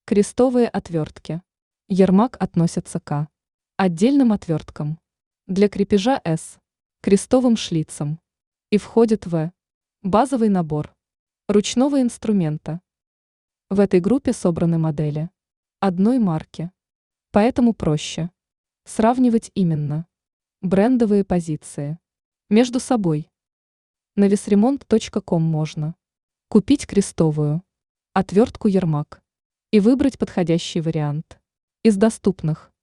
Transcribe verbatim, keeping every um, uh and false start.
Крестовые отвертки. Ермак относятся к отдельным отверткам, для крепежа С, крестовым шлицам и входит в базовый набор ручного инструмента. В этой группе собраны модели одной марки, поэтому проще сравнивать именно брендовые позиции между собой. На весремонт точка ком можно купить крестовую отвертку Ермак и выбрать подходящий вариант из доступных.